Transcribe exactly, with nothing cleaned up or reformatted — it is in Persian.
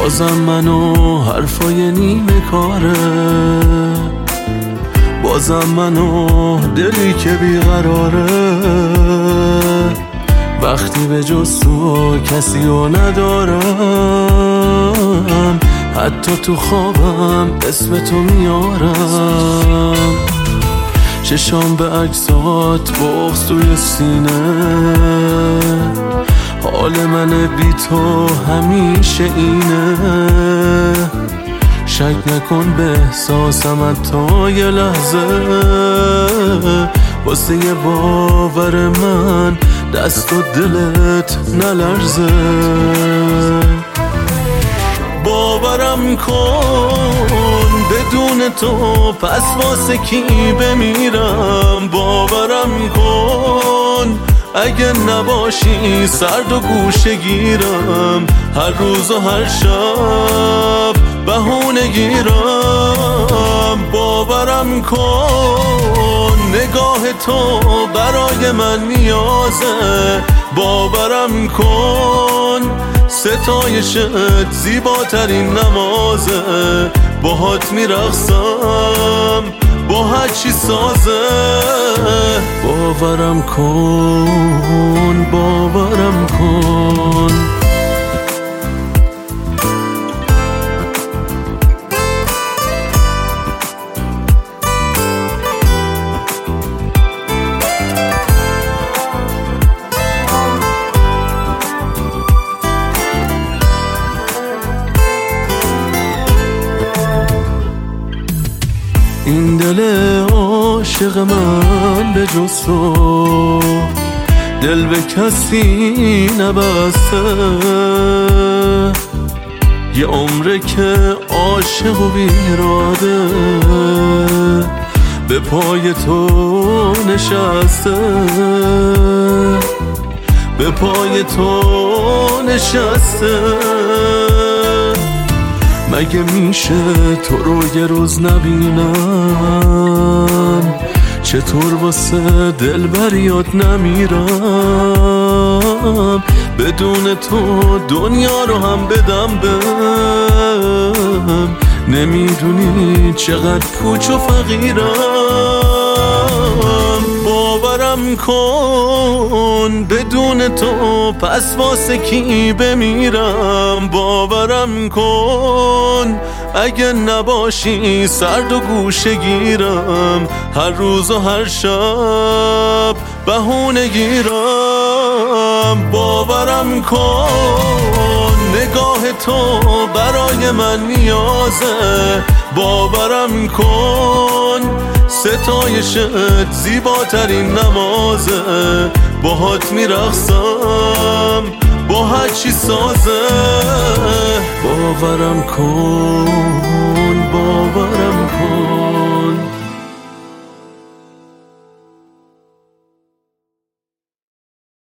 بازم منو حرفای نیمه کاره، بازم منو دلی که بیقراره. وقتی به جز تو کسی رو ندارم، حتی تو خوابم اسم تو میارم. چشام به عکسات بغض توی سینه، حال من بی تو همیشه اینه. شک نکن به احساسم حتی یه لحظه، واسه یه باور من دست و دلت نلرزه. باورم کن بدون تو پس واسه کی بمیرم. باورم کن اگه نباشی سرد و گوشه گیرم. هر روز و هر شب بهونه گیرم. باورم کن نگاه تو برای من نیازه. باورم کن ستایشت زیباترین نمازه. باهات میرقصم با هر چی سازه. باورم کن باورم کن. این دل عاشق من به جز تو دل به کسی نبسته. یه عمره که عاشق و بیراده به پای تو نشسته. به پای تو نشسته. مگه میشه تو رو یه روز نبینم؟ چطور واسه دل بریات نمیرم؟ بدون تو دنیا رو هم بدم بهم. نمیدونی چقدر پوچ و فقیرم. باورم کن بدون تو پس واسه کی بمیرم. باورم کن اگه نباشی سرد و گوشه گیرم. هر روز و هر شب بهونه گیرم. باورم کن نگاه تو برای من نیازه. باورم کن ستایشت زیباترین نمازه. باهات میرقصم با هر چی سازه. باورم کن باورم کن.